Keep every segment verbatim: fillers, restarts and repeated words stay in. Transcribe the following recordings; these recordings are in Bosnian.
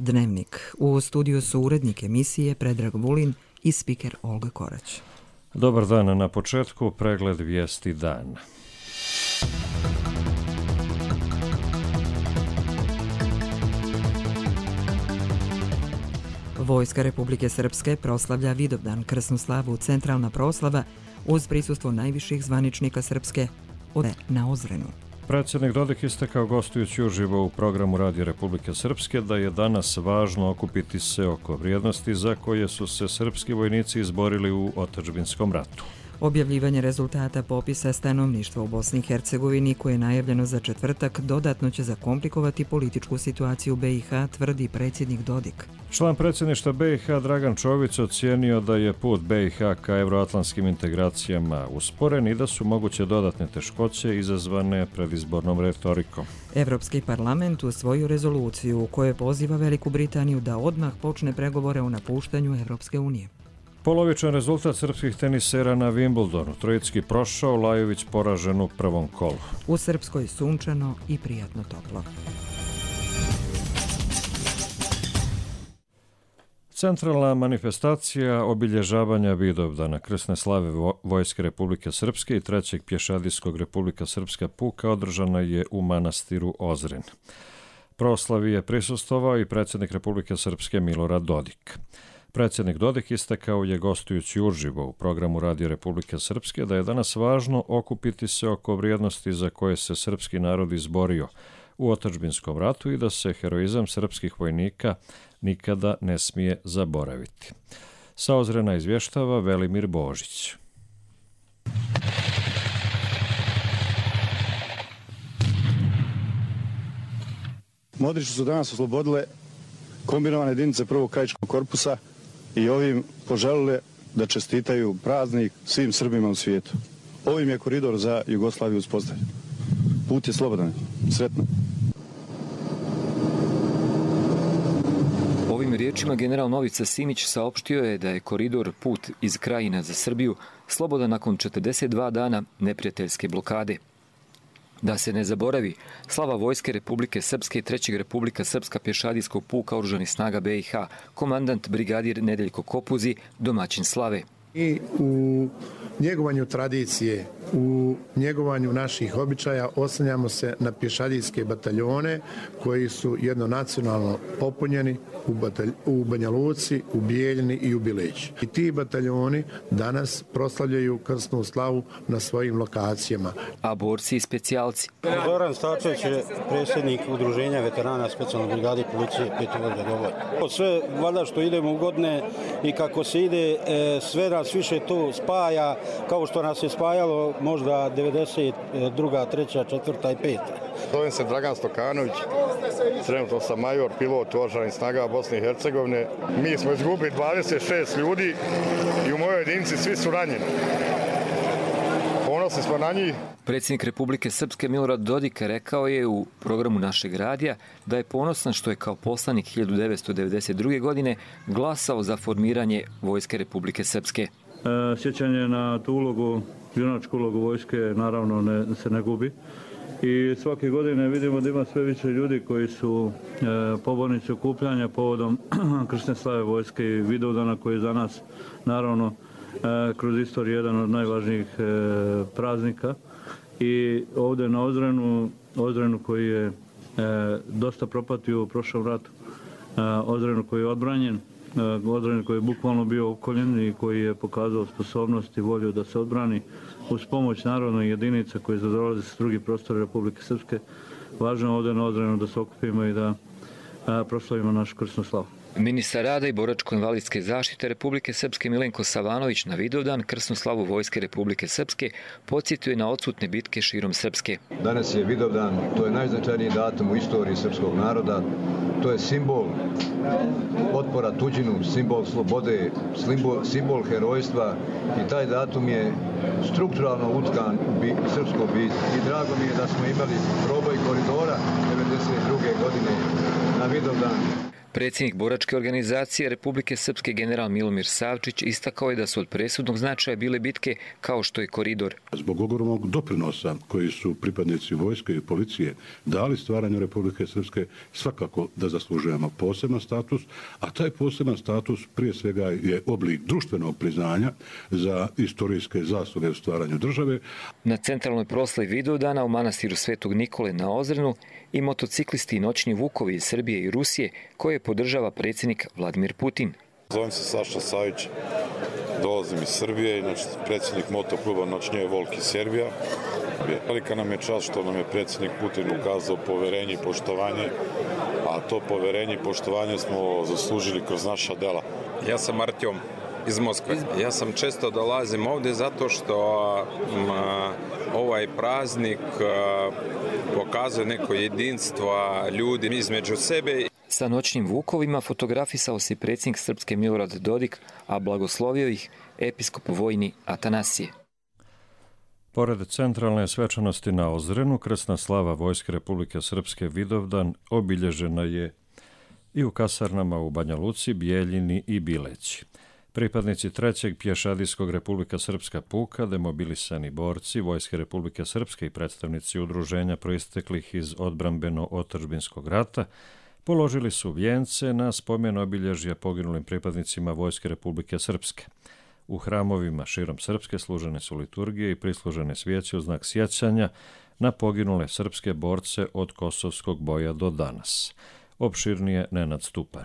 Dnevnik. U studiju su urednik emisije Predrag Vulin i spiker Olga Korać. Dobar dan, na početku pregled vijesti dana. Vojska Republike Srpske proslavlja Vidovdan, krsnu slavu, centralna proslava uz prisustvo najviših zvaničnika Srpske ode na Ozrenu. Predsjednik Dodik istakao gostujući uživo u programu Radija Republike Srpske da je danas važno okupiti se oko vrijednosti za koje su se srpski vojnici izborili u otadžbinskom ratu. Objavljivanje rezultata popisa stanovništva u Bosni i Hercegovini, koje je najavljeno za četvrtak, dodatno će zakomplikovati političku situaciju B i H, tvrdi predsjednik Dodik. Član predsjedništva B i H Dragan Čović ocijenio da je put B i H ka evroatlantskim integracijama usporen i da su moguće dodatne teškoće izazvane predizbornom retorikom. Evropski parlament usvojio rezoluciju u kojoj poziva Veliku Britaniju da odmah počne pregovore o napuštanju Evropske unije. Polovičan rezultat srpskih tenisera na Wimbledonu. Trojicki prošao, Lajović poražen u prvom kolu. U Srpskoj sunčano i prijatno toplo. Centralna manifestacija obilježavanja Vidovdana, krsne slave Vojske Republike Srpske i trećeg pješadijskog Republika Srpska puka održana je u manastiru Ozren. Proslavi je prisustvovao i predsjednik Republike Srpske Milorad Dodik. Predsjednik Dodik istakao je gostujući uživo u programu Radija Republike Srpske da je danas važno okupiti se oko vrijednosti za koje se srpski narod izborio u otadžbinskom ratu i da se heroizam srpskih vojnika nikada ne smije zaboraviti. Sa Ozrena izvještava Velimir Božić. Modrići su danas oslobodile kombinovane jedinice prvog krajičkog korpusa i ovim poželile da čestitaju praznik svim Srbima u svijetu. Ovim je koridor za Jugoslaviju uspostavljen. Put je slobodan. Sretno. Ovim riječima general Novica Simić saopštio je da je koridor put iz Krajina za Srbiju slobodan nakon četrdeset dva dana neprijateljske blokade. Da se ne zaboravi, slava Vojske Republike Srpske i trećeg Republika Srpska pješadijskog puka oružanih snaga B i H, komandant brigadir Nedeljko Kopuzi, domaćin slave. I u njegovanju tradicije, u njegovanju naših običaja oslanjamo se na pješadijske bataljone koji su jednonacionalno popunjeni u, batalj, u Banja Luci, u Bijeljini i u Bileći. I ti bataljoni danas proslavljaju krsnu slavu na svojim lokacijama. A borci i specijalci? Zoran Stačević je predsjednik udruženja veterana specijalne brigade policije petog redova. Sve valjda što idemo u godine i kako se ide, sve nas više to spaja, kao što nas je spajalo možda devedeset druga, treća, četvrta i peta. Zovem se Dragan Stokanović, trenutno sam major, pilot oružanih snaga Bosne i Hercegovine. Mi smo izgubili dvadeset šest ljudi i u mojoj jedinici svi su ranjeni. Ponosni smo na njih. Predsjednik Republike Srpske Milorad Dodik rekao je u programu našeg radija da je ponosan što je kao poslanik hiljadu devetsto devedeset druge. godine glasao za formiranje Vojske Republike Srpske. E, sjećanje na tu ulogu, junačku ulogu vojske, naravno ne, se ne gubi. I svake godine vidimo da ima sve više ljudi koji su e, pobornici okupljanja povodom krsne slave Vojske i Vidovdana, koji je za nas naravno e, kroz istoriju jedan od najvažnijih e, praznika. I ovdje na Ozrenu, Ozrenu koji je e, dosta propatio u prošlom ratu, e, Ozrenu koji je odbranjen, e, Ozrenu koji je bukvalno bio opkoljen i koji je pokazao sposobnost i volju da se odbrani uz pomoć narodnih jedinica koji dolaze sa drugih prostora Republike Srpske. Važno je ovdje na Ozrenu da se okupimo i da a, proslavimo našu krsnu slavu. Ministar rada i boračko-invalidske zaštite Republike Srpske Milenko Savanović na Vidovdan, krsnu slavu Vojske Republike Srpske, podsjetio je na odsutne bitke širom Srpske. Danas je Vidovdan, to je najznačajniji datum u istoriji srpskog naroda. To je simbol otpora tuđinu, simbol slobode, simbol, simbol herojstva i taj datum je strukturalno utkan u bi, srpsko biće. I drago mi je da smo imali proboj koridora devedeset druge. godine na Vidovdan. Predsjednik boračke organizacije Republike Srpske general Milomir Savčić istakao je da su od presudnog značaja bile bitke kao što je Koridor. Zbog ogromnog doprinosa koji su pripadnici vojske i policije dali stvaranju Republike Srpske, svakako da zaslužujemo poseban status, a taj poseban status prije svega je oblik društvenog priznanja za istorijske zasluge u stvaranju države. Na centralnoj proslavi Vidovdana u manastiru Svetog Nikole na Ozrenu i motociklisti i noćni vukovi iz Srbije i Rusije koje podržava predsjednik Vladimir Putin. Zovem se Saša Savić, dolazim iz Srbije, inače predsjednik motokluba Noćnje Volk iz Serbija. Velika nam je čast što nam je predsjednik Putin ukazao poverenje i poštovanje, a to poverenje i poštovanje smo zaslužili kroz naša dela. Ja sam Artjom iz Moskve. Ja sam često dolazim ovdje zato što m, ovaj praznik m, pokazuje neko jedinstvo ljudi između sebe. Sa noćnim vukovima fotografisao se predsjednik Srpske Milorad Dodik, a blagoslovio ih episkop vojni Atanasije. Pored centralne svečanosti na Ozrenu, krsna slava Vojske Republike Srpske Vidovdan obilježena je i u kasarnama u Banja Luci, Bijeljini i Bileći. Pripadnici trećeg pješadijskog Republika Srpska puka, demobilisani borci Vojske Republike Srpske i predstavnici udruženja proisteklih iz odbrambeno-otadžbinskog rata položili su vijence na spomen obilježja poginulim pripadnicima Vojske Republike Srpske. U hramovima širom Srpske služene su liturgije i prislužene svijeće u znak sjećanja na poginule srpske borce od Kosovskog boja do danas. Opširnije Nenad Stupar.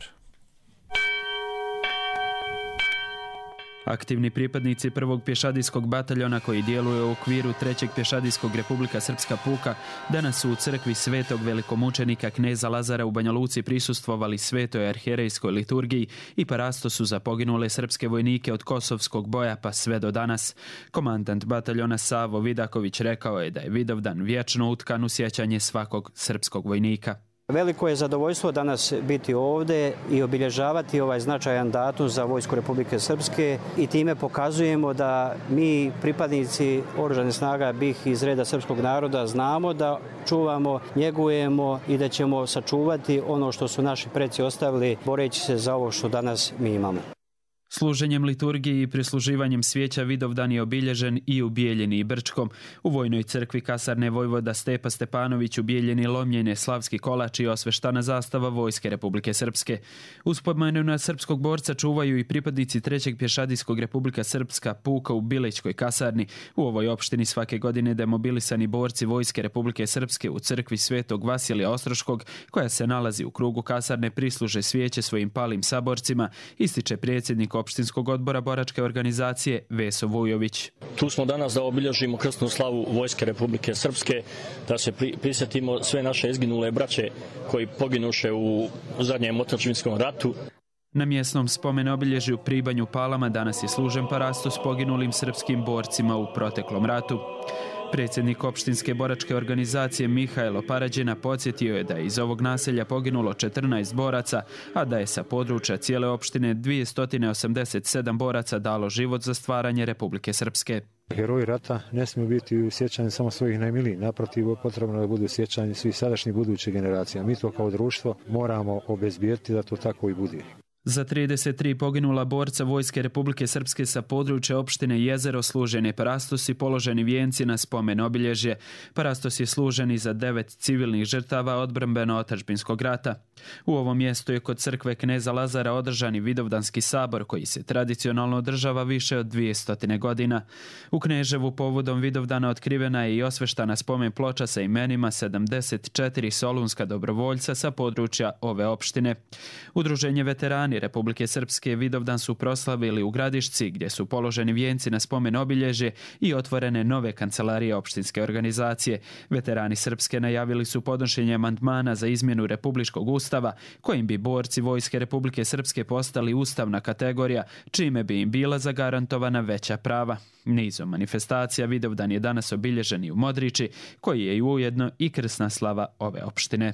Aktivni pripadnici prvog pješadijskog bataljona koji djeluje u okviru trećeg pješadijskog Republika Srpska puka danas su u crkvi svetog velikomučenika kneza Lazara u Banja Luci prisustvovali svetoj arhijerejskoj liturgiji i parastosu za poginule srpske vojnike od Kosovskog boja pa sve do danas. Komandant bataljona Savo Vidaković rekao je da je Vidovdan vječno utkan u sjećanje svakog srpskog vojnika. Veliko je zadovoljstvo danas biti ovdje i obilježavati ovaj značajan datum za Vojsku Republike Srpske i time pokazujemo da mi pripadnici Oružanih snaga B i H iz reda srpskog naroda znamo da čuvamo, njegujemo i da ćemo sačuvati ono što su naši preci ostavili boreći se za ovo što danas mi imamo. Služenjem liturgiji i prisluživanjem svijeća Vidovdan je obilježen i u Bijeljini i Brčkom. U vojnoj crkvi kasarne vojvoda Stepa Stepanović u Bijeljini lomljene slavski kolač i osveštana zastava Vojske Republike Srpske. Uspomenu na srpskog borca čuvaju i pripadnici trećeg pješadijskog Republika Srpska puka u Bilećkoj kasarni. U ovoj opštini svake godine demobilisani borci Vojske Republike Srpske u crkvi Svetog Vasilija Ostroškog, koja se nalazi u krugu kasarne, prisluže svijeće svojim palim saborcima, ističe predsjednik opštinskog odbora boračke organizacije Veso Vujović. Tu smo danas da obilježimo krsnu slavu Vojske Republike Srpske, da se pri, prisjetimo sve naše izginule braće koji poginuše u zadnjem otadžbinskom ratu. Na mjesnom spomen obilježju Pribanju Palama danas je služen parastos poginulim srpskim borcima u proteklom ratu. Predsjednik opštinske boračke organizacije Mihajlo Parađena podsjetio je da je iz ovog naselja poginulo četrnaest boraca, a da je sa područja cijele opštine dvjesto osamdeset sedam boraca dalo život za stvaranje Republike Srpske. Heroji rata ne smiju biti u sjećanju samo svojih najmilijih, naprotiv potrebno da budu u sjećanju svih sadašnjih budućih generacija. Mi to kao društvo moramo obezbijeti da to tako i bude. Za trideset tri poginula borca Vojske Republike Srpske sa područja opštine Jezero služen je parastos i položeni vijenci na spomen obilježje. Parastos je služen i za devet civilnih žrtava odbrambeno-otadžbinskog rata. U ovom mjestu je kod crkve kneza Lazara održan i Vidovdanski sabor koji se tradicionalno održava više od dvjesto godina. U Kneževu povodom Vidovdana otkrivena je i osveštana spomen ploča sa imenima sedamdeset četiri solunska dobrovoljca sa područja ove opštine. Udruženje veterani Republike Srpske Vidovdan su proslavili u Gradišci, gdje su položeni vijenci na spomen obilježje i otvorene nove kancelarije opštinske organizacije. Veterani Srpske najavili su podnošenje amandmana za izmjenu Republičkog ustava, kojim bi borci Vojske Republike Srpske postali ustavna kategorija, čime bi im bila zagarantovana veća prava. Nizom manifestacija Vidovdan je danas obilježen i u Modriči, koji je i ujedno i krsna slava ove opštine.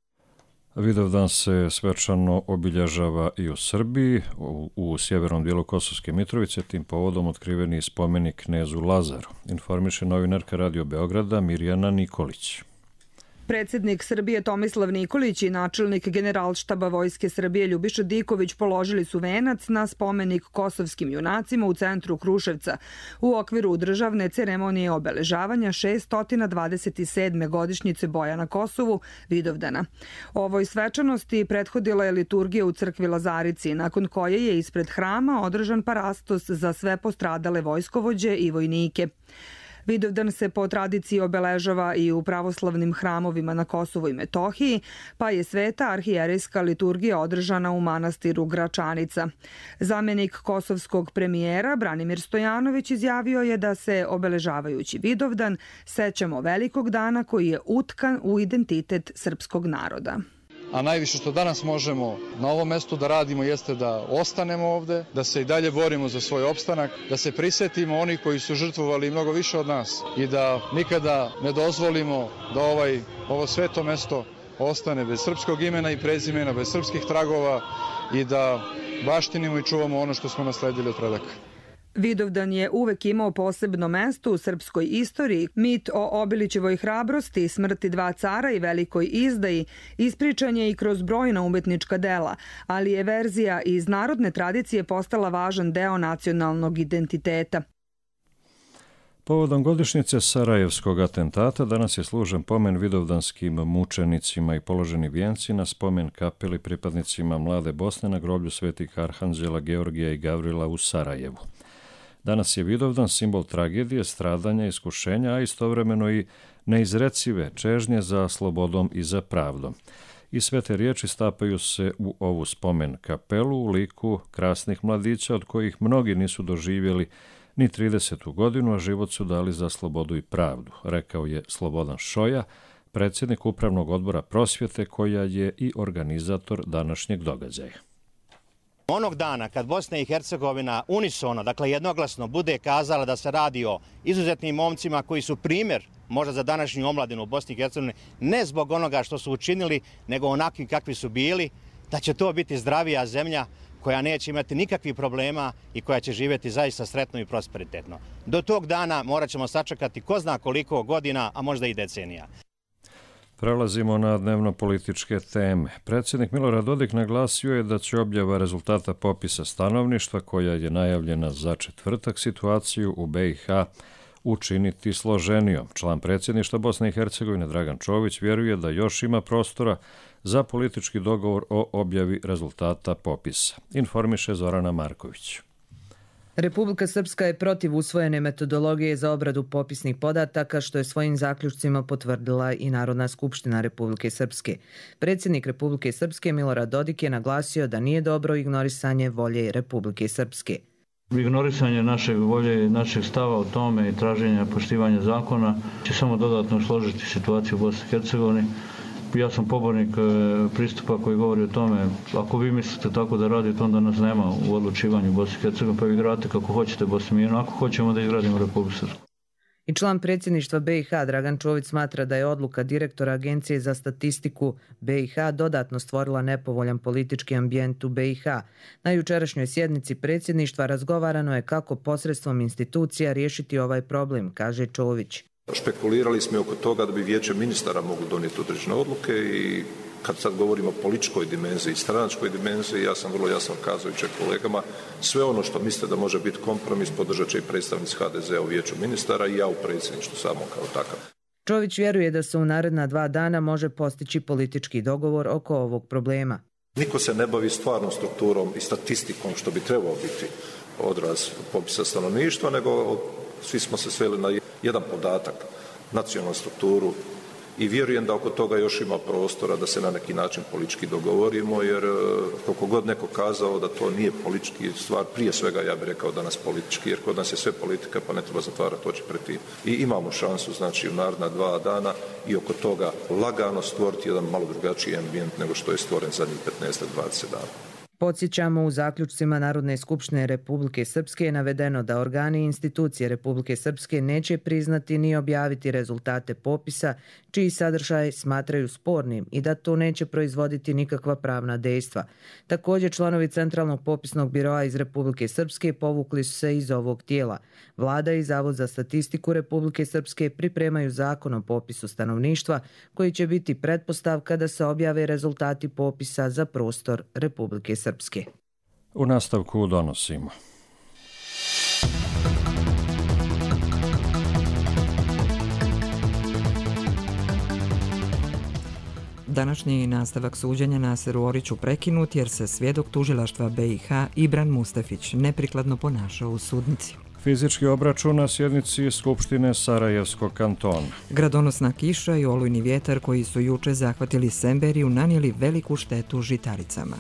Vidovdan se svečano obilježava i u Srbiji, u, u sjevernom dijelu Kosovske Mitrovice, tim povodom otkriveni spomenik knezu Lazaru, informiše novinarka Radio Beograda Mirjana Nikolić. Predsjednik Srbije Tomislav Nikolić i načelnik Generalštaba Vojske Srbije Ljubiša Diković položili su venac na spomenik kosovskim junacima u centru Kruševca u okviru državne ceremonije obeležavanja šeststo dvadeset sedme godišnjice boja na Kosovu Vidovdana. Ovoj svečanosti prethodila je liturgija u crkvi Lazarici, nakon koje je ispred hrama održan parastos za sve postradale vojskovođe i vojnike. Vidovdan se po tradiciji obeležava i u pravoslavnim hramovima na Kosovu i Metohiji, pa je sveta arhijerejska liturgija održana u manastiru Gračanica. Zamenik kosovskog premijera Branimir Stojanović izjavio je da se obeležavajući Vidovdan sećamo velikog dana koji je utkan u identitet srpskog naroda. A najviše što danas možemo na ovom mestu da radimo jeste da ostanemo ovde, da se i dalje borimo za svoj opstanak, da se prisetimo onih koji su žrtvovali mnogo više od nas i da nikada ne dozvolimo da ovaj, ovo sveto mesto ostane bez srpskog imena i prezimena, bez srpskih tragova i da baštinimo i čuvamo ono što smo nasledili od predaka. Vidovdan je uvek imao posebno mesto u srpskoj istoriji. Mit o Obilićevoj hrabrosti, smrti dva cara i velikoj izdaji ispričan je i kroz brojna umetnička dela, ali je verzija iz narodne tradicije postala važan deo nacionalnog identiteta. Povodom godišnjice Sarajevskog atentata danas je služen pomen vidovdanskim mučenicima i položeni vijenci na spomen kapeli pripadnicima Mlade Bosne na groblju svetih arhanđela Georgija i Gavrila u Sarajevu. Danas je Vidovdan simbol tragedije, stradanja, iskušenja, a istovremeno i neizrecive čežnje za slobodom i za pravdom. I sve te riječi stapaju se u ovu spomen kapelu u liku krasnih mladića od kojih mnogi nisu doživjeli ni tridesetu godinu, a život su dali za slobodu i pravdu, rekao je Slobodan Šoja, predsjednik Upravnog odbora prosvjete koja je i organizator današnjeg događaja. Onog dana kad Bosna i Hercegovina unisono, dakle jednoglasno, bude kazala da se radi o izuzetnim momcima koji su primjer možda za današnju omladinu u Bosni i Hercegovini, ne zbog onoga što su učinili, nego onakvi kakvi su bili, da će to biti zdravija zemlja koja neće imati nikakvih problema i koja će živjeti zaista sretno i prosperitetno. Do tog dana morat ćemo sačekati ko zna koliko godina, a možda i decenija. Prelazimo na dnevno-političke teme. Predsjednik Milorad Dodik naglasio je da će objava rezultata popisa stanovništva, koja je najavljena za četvrtak, situaciju u B i H učiniti složenijom. Član predsjedništva Bosne i Hercegovine Dragan Čović vjeruje da još ima prostora za politički dogovor o objavi rezultata popisa. Informiše Zorana Marković. Republika Srpska je protiv usvojene metodologije za obradu popisnih podataka, što je svojim zaključcima potvrdila i Narodna skupština Republike Srpske. Predsjednik Republike Srpske Milorad Dodik je naglasio da nije dobro ignorisanje volje Republike Srpske. Ignorisanje naše volje, našeg stava o tome i traženja poštivanja zakona će samo dodatno složiti situaciju u Bosni i Hercegovini. Ja sam pobornik pristupa koji govori o tome, ako vi mislite tako da radite, onda nas nema u odlučivanju Bosne i Hercegovine, pa vi gradite kako hoćete Bosnu i ako hoćemo da izgradimo Republiku Srpsku. I član predsjedništva B i H Dragan Čović smatra da je odluka direktora Agencije za statistiku B i H dodatno stvorila nepovoljan politički ambijent u B i H. Na jučerašnjoj sjednici predsjedništva razgovarano je kako posredstvom institucija riješiti ovaj problem, kaže Čović. Špekulirali smo oko toga da bi vijeće ministara moglo donijeti određene odluke i kad sad govorimo o političkoj dimenziji i stranačkoj dimenziji, ja sam vrlo jasno kazao jučer kolegama, sve ono što mislite da može biti kompromis podržat će i predstavnici H D Z-a u vijeću ministara i ja u predsjedništvu samo kao takav. Čović vjeruje da se u naredna dva dana može postići politički dogovor oko ovog problema. Niko se ne bavi stvarnom strukturom i statistikom što bi trebao biti odraz popisa stanovništva, nego svi smo se sveli na jedan podatak, nacionalnu strukturu i vjerujem da oko toga još ima prostora da se na neki način politički dogovorimo, jer koliko god neko kazao da to nije politički stvar, prije svega ja bih rekao danas politički, jer kod nas je sve politika pa ne treba zatvarati oči pred tim. I imamo šansu znači u naredna dva dana i oko toga lagano stvoriti jedan malo drugačiji ambijent nego što je stvoren zadnjih petnaest do dvadeset dana. Podsjećamo, u zaključcima Narodne skupštine Republike Srpske je navedeno da organi i institucije Republike Srpske neće priznati ni objaviti rezultate popisa čiji sadržaj smatraju spornim i da to neće proizvoditi nikakva pravna dejstva. Također, članovi Centralnog popisnog biroa iz Republike Srpske povukli su se iz ovog tijela. Vlada i Zavod za statistiku Republike Srpske pripremaju zakon o popisu stanovništva koji će biti pretpostavka da se objave rezultati popisa za prostor Republike Srpske. U nastavku donosimo. Današnji nastavak suđenja Naseru Oriću prekinut jer se svjedok tužilaštva B i H Ibran Mustafić neprikladno ponašao u sudnici. Fizički obračun na sjednici Skupštine Sarajevskog kantona. Gradonosna kiša i olujni vjetar koji su juče zahvatili Semberiju nanijeli veliku štetu žitaricama.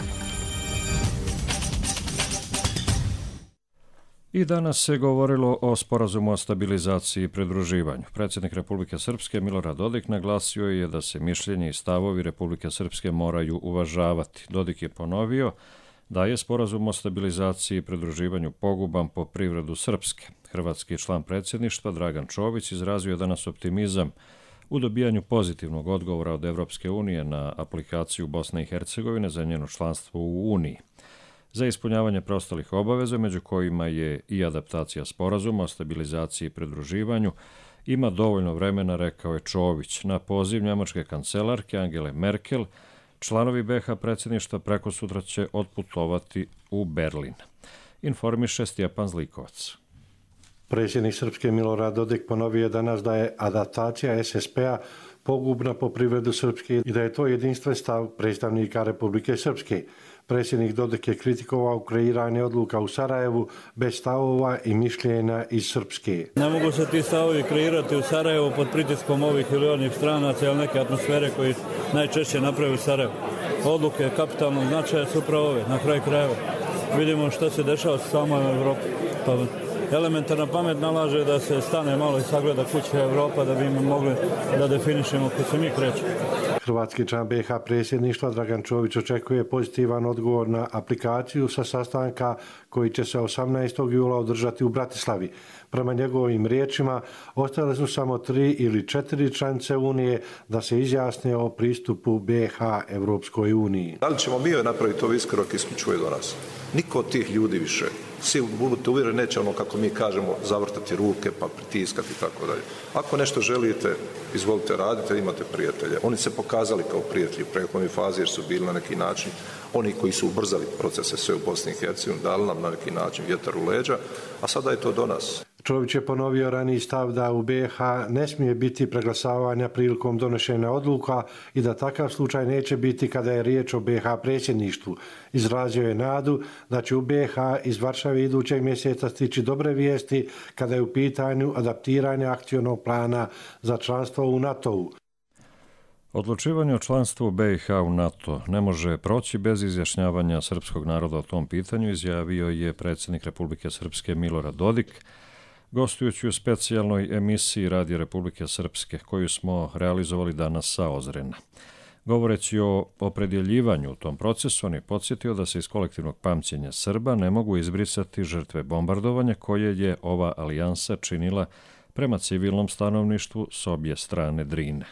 I danas se govorilo o sporazumu o stabilizaciji i pridruživanju. Predsjednik Republike Srpske Milorad Dodik naglasio je da se mišljenje i stavovi Republike Srpske moraju uvažavati. Dodik je ponovio da je sporazum o stabilizaciji i pridruživanju poguban po privredu Srpske. Hrvatski član predsjedništva Dragan Čović izrazio je danas optimizam u dobijanju pozitivnog odgovora od Evropske unije na aplikaciju Bosne i Hercegovine za njeno članstvo u Uniji. Za ispunjavanje preostalih obaveza, među kojima je i adaptacija sporazuma o stabilizaciji i pridruživanju, ima dovoljno vremena, rekao je Čović. Na poziv njemačke kancelarke Angele Merkel, članovi B i H predsjedništva prekosutra će otputovati u Berlin. Informiše Stjepan Zlikovac. Predsjednik Srpske Milorad Dodik ponovio danas da je adaptacija S S P-a pogubna po privredu Srpske i da je to jedinstven stav predstavnika Republike Srpske. Predsjednik Dodik je kritikovao kreiranje odluka u Sarajevu bez stavova i mišljenja iz Srpske. Ne mogu se ti stavovi kreirati u Sarajevu pod pritiskom ovih ili onih stranaca ili neke atmosfere koji najčešće napravi u Sarajevu. Odluke kapitalnog značaja su upravo ove, na kraju krajeva. Vidimo što se dešava sa samom Evropom. Pa elementarna pamet nalaže da se stane malo i sagleda kuća Evropa da bi mi mogli da definišemo ko se mi krećemo. Hrvatski član B i H predsjedništva Dragan Čović očekuje pozitivan odgovor na aplikaciju sa sastanka koji će se osamnaestog jula održati u Bratislavi. Prema njegovim riječima, ostale su samo tri ili četiri članice Unije da se izjasne o pristupu B i H Evropskoj uniji. Da li ćemo mi napraviti ovaj iskorak isključivo do nas? Niko od tih ljudi više. Svi budete uvjereni, neće ono kako mi kažemo zavrtati ruke pa pritiskati i tako dalje. Ako nešto želite, izvolite radite, imate prijatelje. Oni se pokazali kao prijatelji u prethodnoj fazi jer su bili na neki način oni koji su ubrzali procese sve u Bosni i Hercegovini, dali nam na neki način vjetar u leđa, a sada je to do nas. Čović je ponovio raniji stav da u B i H ne smije biti preglasavanja prilikom donošenja odluka i da takav slučaj neće biti kada je riječ o B i H predsjedništvu. Izrazio je nadu da će u B i H iz Varšave idućeg mjeseca stići dobre vijesti kada je u pitanju adaptiranje akcionog plana za članstvo u NATO-u. Odlučivanje o članstvu B i H u NATO ne može proći bez izjašnjavanja srpskog naroda o tom pitanju, izjavio je predsjednik Republike Srpske Milorad Dodik, gostujući u specijalnoj emisiji Radija Republike Srpske, koju smo realizovali danas sa Ozrena. Govoreći o opredjeljivanju u tom procesu, on je podsjetio da se iz kolektivnog pamćenja Srba ne mogu izbrisati žrtve bombardovanja koje je ova alijansa činila prema civilnom stanovništvu s obje strane Drine.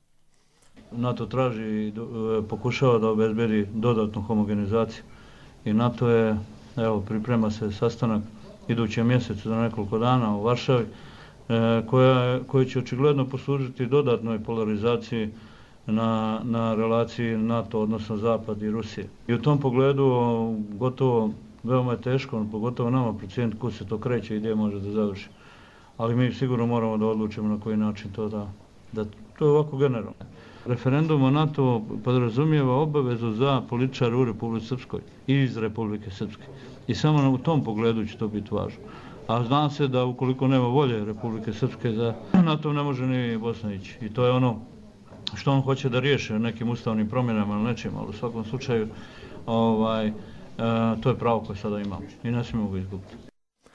NATO traži i pokušava da obezbedi dodatnu homogenizaciju i NATO je, evo, priprema se sastanak idućem mjesecu za nekoliko dana u Varšavi, koja, koji će očigledno poslužiti dodatnoj polarizaciji na, na relaciji NATO, odnosno Zapad i Rusije. I u tom pogledu gotovo veoma je teško, pogotovo nama procijeniti kuda se to kreće i gdje može da završi. Ali mi sigurno moramo da odlučimo na koji način to da, da to je ovako generalno. Referendum o NATO podrazumijeva obavezu za političare u Republici Srpskoj i iz Republike Srpske. I samo u tom pogledu će to biti važno. A zna se da ukoliko nema volje Republike Srpske, za NATO ne može ni Bosna ići. I to je ono što on hoće da riješe nekim ustavnim promjenama ili nečim, ali u svakom slučaju ovaj, e, to je pravo koje sada imamo i ne smijemo ga izgubiti.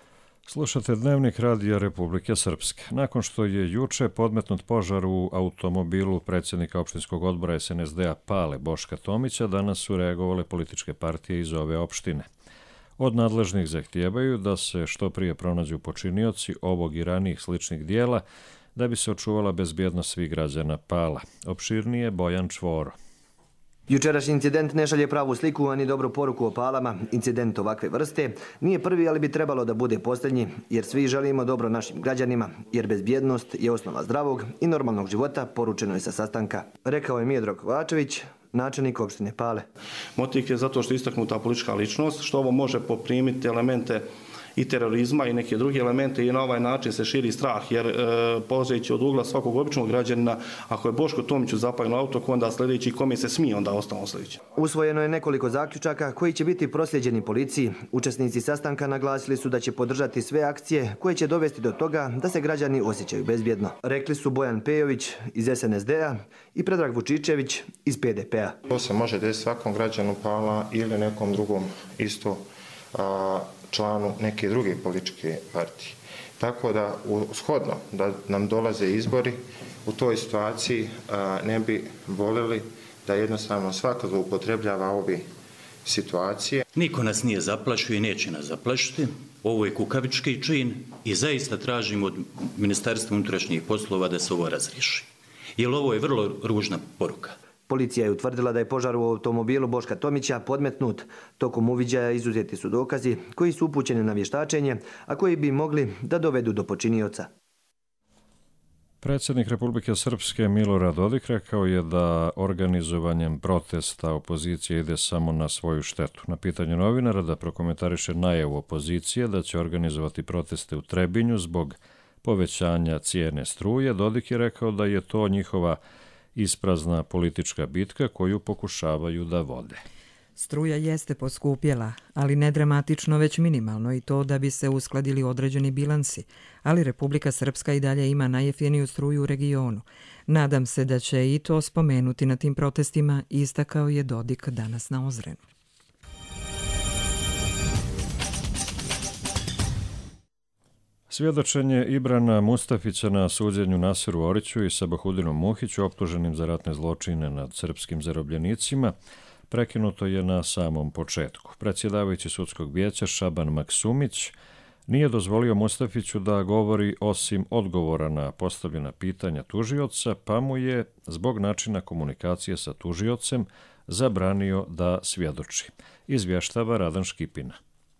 Slušate Dnevnik Radija Republike Srpske. Nakon što je juče podmetnut požar u automobilu predsjednika opštinskog odbora S N S D-a Pale Boška Tomića, danas su reagovale političke partije iz ove opštine. Od nadležnih zahtijevaju da se što prije pronađu počinioci ovog i ranijih sličnih dijela da bi se očuvala bezbjednost svih građana Pala. Opširnije Bojan Čvoro. Jučerašnji incident ne šalje pravu sliku, ani dobru poruku o Palama. Incident ovakve vrste nije prvi, ali bi trebalo da bude posljednji, jer svi želimo dobro našim građanima, jer bezbjednost je osnova zdravog i normalnog života, poručeno je sa sastanka. Rekao je Miodrag Kovačević, načelnik opštine Pale. Motiv je zato što je istaknuta politička ličnost, što ovo može poprimiti elemente i terorizma i neke druge elemente i na ovaj način se širi strah, jer e, polazeći od ugla svakog običnog građanina, ako je Boško Tomiću zapaljen auto, onda sljedeći kome se smije, onda ostalo sljedeći. Usvojeno je nekoliko zaključaka koji će biti prosljeđeni policiji. Učesnici sastanka naglasili su da će podržati sve akcije koje će dovesti do toga da se građani osjećaju bezbjedno. Rekli su Bojan Pejović iz S N S D-a i Predrag Vučičević iz P D P-a. To se može desiti svakom građanu Pala ili nekom drugom isto a, članu neke druge političke partije. Tako da, shodno da nam dolaze izbori, u toj situaciji a, ne bi voljeli da jednostavno svako zloupotrebljava ove situacije. Niko nas nije zaplašio i neće nas zaplašiti. Ovo je kukavički čin i zaista tražimo od Ministarstva unutrašnjih poslova da se ovo razriješi. Jer ovo je vrlo ružna poruka. Policija je utvrdila da je požar u automobilu Boška Tomića podmetnut. Tokom uviđaja izuzeti su dokazi koji su upućeni na vještačenje, a koji bi mogli da dovedu do počinioca. Predsjednik Republike Srpske Milorad Dodik rekao je da organizovanjem protesta opozicije ide samo na svoju štetu. Na pitanju novinara da prokomentariše najavu opozicije da će organizovati proteste u Trebinju zbog povećanja cijene struje, Dodik je rekao da je to njihova isprazna politička bitka koju pokušavaju da vode. Struja jeste poskupjela, ali ne dramatično, već minimalno, i to da bi se uskladili određeni bilansi. Ali Republika Srpska i dalje ima najjeftiniju struju u regionu. Nadam se da će i to spomenuti na tim protestima, istakao je Dodik danas na Ozrenu. Svjedočenje Ibrana Mustafića na suđenju Nasiru Oriću i Sabahudinu Muhiću, optuženim za ratne zločine nad srpskim zarobljenicima, prekinuto je na samom početku. Predsjedavajući sudskog vijeća Šaban Maksumić nije dozvolio Mustafiću da govori osim odgovora na postavljena pitanja tužioca, pa mu je zbog načina komunikacije sa tužiocem zabranio da svjedoči. Izvještava Radan Škipina.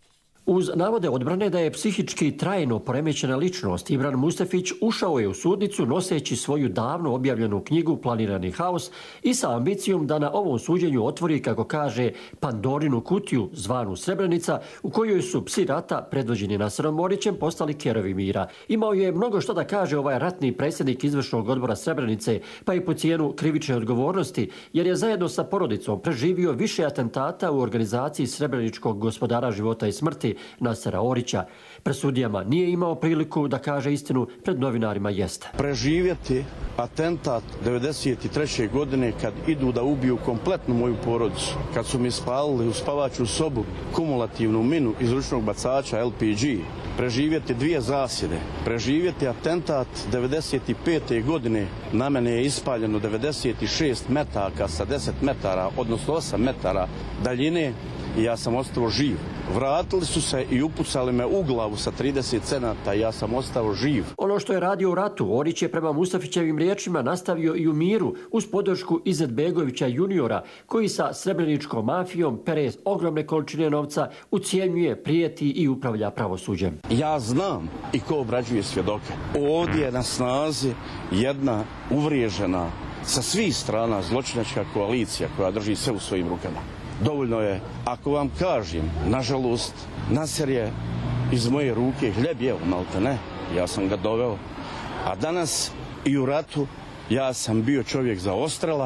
Uz navode odbrane da je psihički trajno poremećena ličnost, Ibran Mustafić ušao je u sudnicu noseći svoju davno objavljenu knjigu Planirani haos i sa ambicijom da na ovom suđenju otvori, kako kaže, Pandorinu kutiju zvanu Srebrenica, u kojoj su psi rata predvođeni Nasirom Orićem postali kerovi mira. Imao je mnogo što da kaže ovaj ratni predsjednik izvršnog odbora Srebrenice, pa i po cijenu krivične odgovornosti, jer je zajedno sa porodicom preživio više atentata u organizaciji Srebreničkog gospodara života i smrti Nasera Orića. Pred sudijama nije imao priliku da kaže istinu, pred novinarima jeste. Preživjeti atentat devedeset treće godine kad idu da ubiju kompletnu moju porodicu, kad su mi spalili u spavaću sobu kumulativnu minu iz ručnog bacača L P G, preživjeti dvije zasjede, preživjeti atentat devedeset pete godine, na mene je ispaljeno devedeset šest metaka sa deset metara, odnosno osam metara daljine, i ja sam ostao živ. Vratili su se i upucali me u glavu sa trideset cenata i ja sam ostao živ. Ono što je radio u ratu, Orić je prema Mustafićevim riječima nastavio i u miru uz podršku Izetbegovića juniora, koji sa srebreničkom mafijom pere ogromne količine novca, ucijenjuje, prijeti i upravlja pravosuđem. Ja znam i ko obrađuje svjedoke. Ovdje je na snazi jedna uvriježena sa svih strana zločinačka koalicija koja drži sve u svojim rukama. Dovoljno je, ako vam kažem, nažalost, Nasir je iz moje ruke hljeb jeo, malte ne, ja sam ga doveo. A danas i u ratu ja sam bio čovjek za ostrela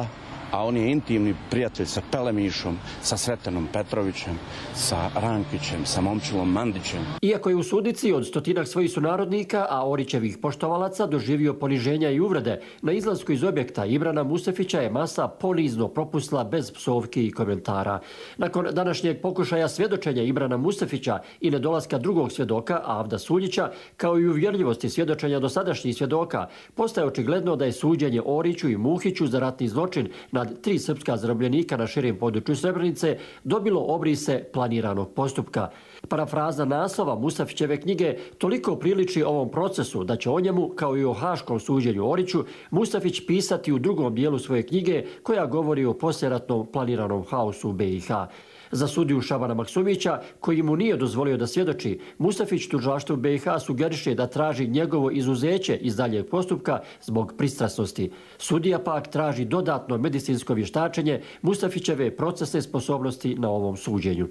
a on je intimni prijatelj sa Pelemišom, sa Sretanom Petrovićem, sa Rankićem, sa Momčilom Mandićem. Iako je u sudnici od stotinak svojih sunarodnika, a Orićevih poštovalaca doživio poniženja i uvrede, na izlasku iz objekta Ibrana Mustafića je masa ponizno propustila bez psovki i komentara. Nakon današnjeg pokušaja svjedočenja Ibrana Mustafića i nedolaska drugog svjedoka, Avda Suljića, kao i uvjerljivosti svjedočenja dosadašnjih svjedoka, postaje očigledno da je suđenje Oriću i Muhiću za ratni zločin nad tri srpska zarobljenika na širem području Srebrenice dobilo obrise planiranog postupka. Parafraza naslova Mustafićeve knjige toliko priliči ovom procesu da će o njemu, kao i o haškom suđenju Oriću, Mustafić pisati u drugom dijelu svoje knjige koja govori o poslijeratnom planiranom haosu u B i H. Za sudiju Šabana Maksumića, koji mu nije dozvolio da svjedoči, Mustafić tužilaštvu B i H sugeriše da traži njegovo izuzeće iz daljeg postupka zbog pristrasnosti. Sudija pak traži dodatno medicinsko vještačenje Mustafićeve procesne sposobnosti na ovom suđenju.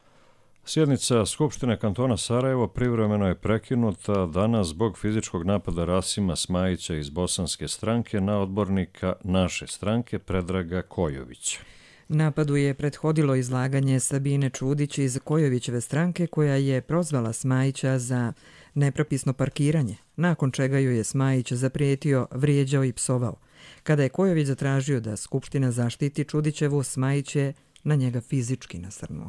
Sjednica Skupštine kantona Sarajevo privremeno je prekinuta danas zbog fizičkog napada Rasima Smajića iz bosanske stranke na odbornika naše stranke Predraga Kojovića. Napadu je prethodilo izlaganje Sabine Čudić iz Kojovićeve stranke koja je prozvala Smajića za nepropisno parkiranje, nakon čega joj je Smajić zaprijetio, vrijeđao i psovao. Kada je Kojović zatražio da Skupština zaštiti Čudićevu, Smajić je na njega fizički nasrnuo.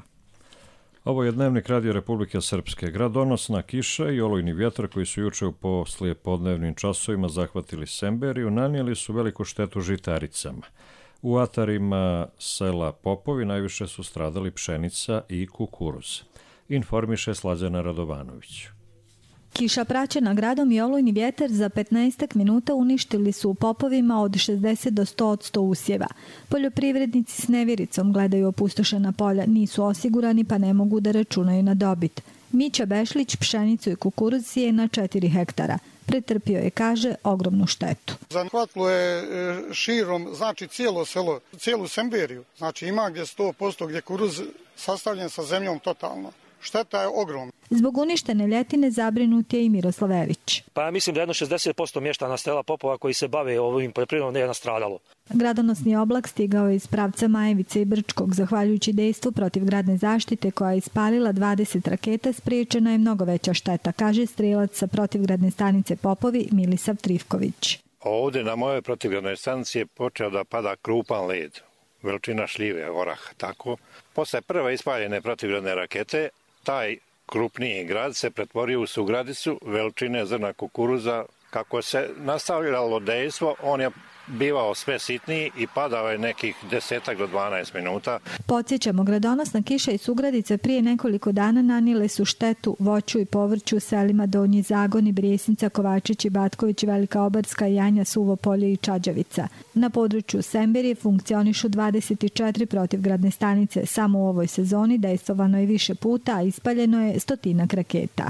Ovo je Dnevnik Radio Republike Srpske. Gradonosna kiša i olujni vjetar koji su juče u poslije podnevnim časovima zahvatili Semberiju nanijeli su veliku štetu žitaricama. U atarima sela Popovi najviše su stradali pšenica i kukuruz. Informiše Slađana Radovanović. Kiša praćena gradom i olujni vjetar za petnaest minuta uništili su u Popovima od šezdeset do sto odsto usjeva. Poljoprivrednici s nevjericom gledaju opustošena polja, nisu osigurani pa ne mogu da računaju na dobit. Mića Bešlić pšenicu i kukuruz sije na četiri hektara. Pretrpio je, kaže, ogromnu štetu. Zahvatilo je širom, znači cijelo selo, cijelu Semberiju. Znači ima gdje sto posto gdje kukuruz sastavljen sa zemljom totalno. Šteta je ogromna. Zbog uništene ljetine zabrinut je i Miroslav Ević. Pa ja mislim da jedno šezdeset posto mještana sela Popova koji se bave ovim poljoprivredom ne je nastradalo. Gradonosni oblak stigao je iz pravca Majevice i Brčkog. Zahvaljujući dejstvu protivgradne zaštite koja je ispalila dvadeset raketa, spriječena je mnogo veća šteta, kaže strelac sa protivgradne stanice Popovi Milisav Trifković. Ovdje na mojoj protivgradnoj stanici je počeo da pada krupan led, veličina šljive, orah, tako. Posle prve ispaljene protivgradne rakete, taj krupniji grad se pretvorio u sugradicu veličine zrna kukuruza. Kako se nastavljalo dejstvo, on je bivao sve sitniji i padao je nekih desetak do dvanaest minuta. Podsjećamo, gradonosna kiša i sugradice prije nekoliko dana nanijele su štetu voću i povrću u selima Donji Zagon i Brijesnica, Kovačić i Batković, Velika Obarska, Janja, Suvo polje i Čađavica. Na području Semberije funkcionišu dvadeset četiri protivgradne stanice. Samo u ovoj sezoni dejstvovano je više puta, a ispaljeno je stotinak raketa.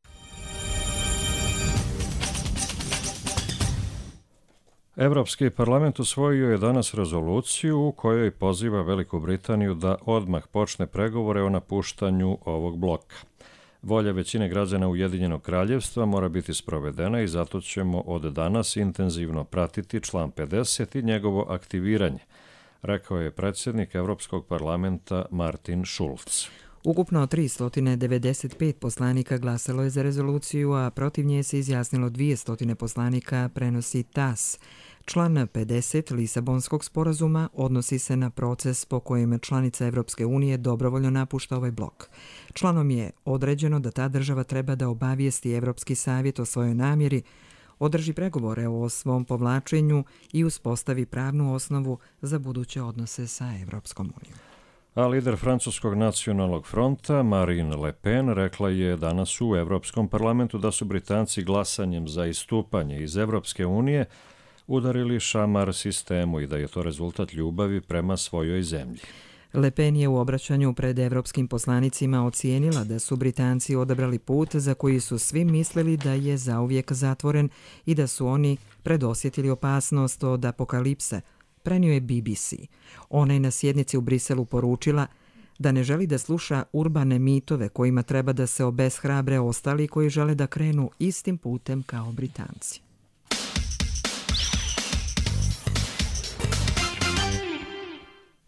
Evropski parlament usvojio je danas rezoluciju u kojoj poziva Veliku Britaniju da odmah počne pregovore o napuštanju ovog bloka. Volja većine građana Ujedinjenog kraljevstva mora biti sprovedena i zato ćemo od danas intenzivno pratiti član pedeset i njegovo aktiviranje, rekao je predsjednik Evropskog parlamenta Martin Schulz. Ukupno tristo devedeset pet poslanika glasalo je za rezoluciju, a protiv nje se izjasnilo dvjesto poslanika, prenosi T A S. Član pedeset Lisabonskog sporazuma odnosi se na proces po kojem članica Evropske unije dobrovoljno napušta ovaj blok. Članom je određeno da ta država treba da obavijesti Evropski savjet o svojoj namjeri, održi pregovore o svom povlačenju i uspostavi pravnu osnovu za buduće odnose sa Evropskom unijom. A lider Francuskog nacionalnog fronta Marine Le Pen rekla je danas u Evropskom parlamentu da su Britanci glasanjem za istupanje iz Evropske unije udarili šamar sistemu i da je to rezultat ljubavi prema svojoj zemlji. Le Pen je u obraćanju pred evropskim poslanicima ocijenila da su Britanci odabrali put za koji su svi mislili da je zauvijek zatvoren i da su oni predosjetili opasnost od apokalipse, prenio je B B C. Ona je na sjednici u Briselu poručila da ne želi da sluša urbane mitove kojima treba da se obeshrabre ostali koji žele da krenu istim putem kao Britanci.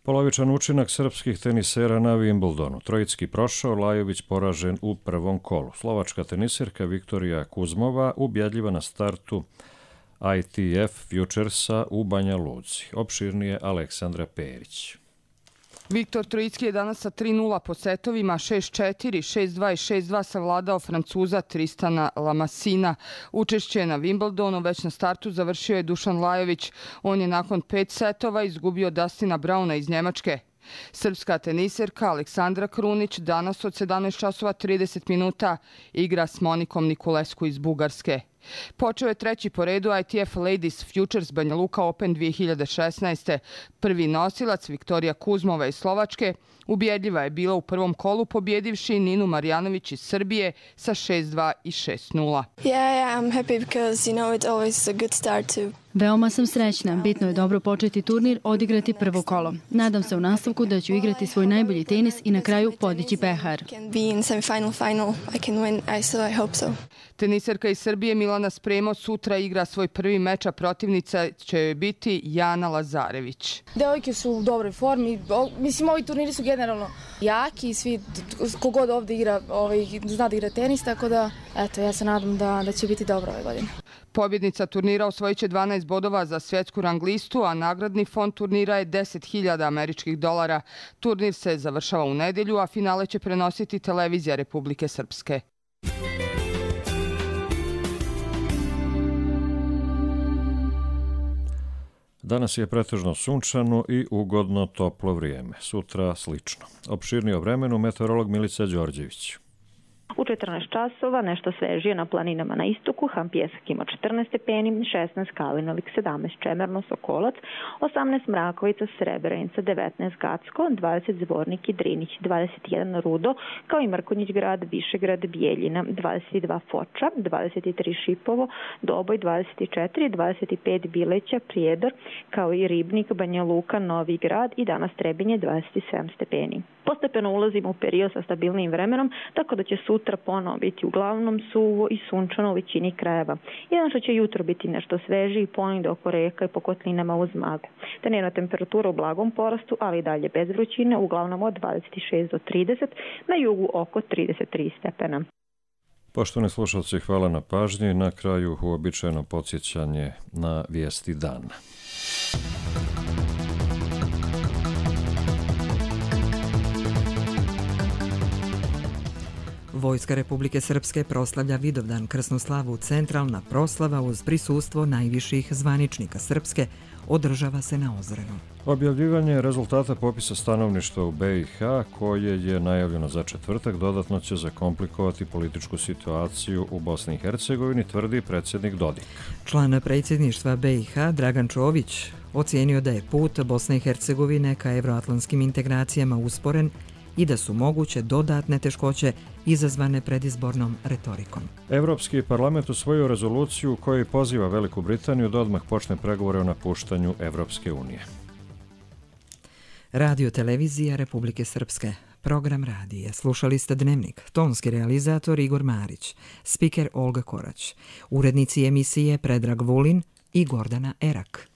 Polovičan učinak srpskih tenisera na Wimbledonu. Trojicki prošao, Lajović poražen u prvom kolu. Slovačka tenisirka Viktorija Kuzmova ubjedljiva na startu I T F Futuresa u Banja Luci. Opširnije Aleksandra Perić. Viktor Trojicki je danas sa tri nula po setovima, šest četiri, šest dva i šest dva savladao Francuza Tristana Lamassina. Učešće na Wimbledonu već na startu završio je Dušan Lajović. On je nakon pet setova izgubio Dustina Brauna iz Njemačke. Srpska teniserka Aleksandra Krunić danas od sedamnaest časova trideset minuta igra s Monikom Nikulescu iz Bugarske. Počeo je treći po redu I T F Ladies Futures Banja Luka Open dvije hiljade šesnaeste. Prvi nosilac Viktorija Kuzmova iz Slovačke ubjedljiva je bila u prvom kolu pobjedivši Ninu Marjanović iz Srbije sa šest dva i šest nula. Yeah, I'm happy because you know it's always a good start to Veoma sam srećna. Bitno je dobro početi turnir, odigrati prvo kolo. Nadam se u nastavku da ću igrati svoj najbolji tenis i na kraju podići pehar. Teniserka iz Srbije Milana Spremo sutra igra svoj prvi meč, a protivnica će joj biti Jana Lazarević. Devojke su u dobroj formi. Mislim, ovi turniri su generalno jaki i svi, kogod ovdje igra, ovaj, zna da igra tenis, tako da eto, ja se nadam da, da će biti dobro ove godine. Pobjednica turnira osvojit će dvanaest bodova za svjetsku rang listu, a nagradni fond turnira je deset hiljada američkih dolara. Turnir se završava u nedjelju, a finale će prenositi televizija Republike Srpske. Danas je pretežno sunčano i ugodno toplo vrijeme. Sutra slično. Opširnije o vremenu meteorolog Milica Đorđević. U četrnaest časova nešto svežije na planinama na istoku, Hampjesak ima četrnaest stepeni, šesnaest Kalinovik, sedamnaest Čemerno, Sokolac, osamnaest Mrakovica, Srebrenica, devetnaest Gacko, dvadeset Zvornik i Drinić, dvadeset jedan Rudo, kao i Mrkonjić grad, Višegrad, Bijeljina, dvadeset dva Foča, dvadeset tri Šipovo, Doboj, dvadeset četiri, dvadeset pet Bileća, Prijedor, kao i Ribnik, Banja Luka, Novi Grad i danas Trebinje, dvadeset sedam stepeni. Postepeno ulazimo u period sa stabilnim vremenom, tako da će sutra ponovo biti uglavnom suvo i sunčano u većini krajeva. Jedan što će jutro biti nešto sveži i ponegdje oko reka i po kotlinama uz maglu. Dnevna temperatura u blagom porastu, ali i dalje bez vrućine, uglavnom od dvadeset šest do trideset, na jugu oko trideset tri stepena. Poštovani slušalci, hvala na pažnji. Na kraju uobičajeno podsjećanje na vijesti dana. Vojska Republike Srpske proslavlja Vidovdan, krsnu slavu. Centralna proslava uz prisustvo najviših zvaničnika Srpske održava se na Ozrenu. Objavljivanje rezultata popisa stanovništva u B i H, koje je najavljeno za četvrtak, dodatno će zakomplikovati političku situaciju u Bosni i Hercegovini, tvrdi predsjednik Dodik. Član predsjedništva B i H Dragan Čović ocijenio da je put Bosne i Hercegovine ka evroatlantskim integracijama usporen i da su moguće dodatne teškoće izazvane predizbornom retorikom. Evropski parlament usvojio rezoluciju u kojoj poziva Veliku Britaniju da odmah počne pregovore o napuštanju Evropske unije. Radio televizija Republike Srpske. Program radija. Slušali ste Dnevnik. Tonski realizator Igor Marić. Spiker Olga Korać. Urednici emisije Predrag Vulin i Gordana Erak.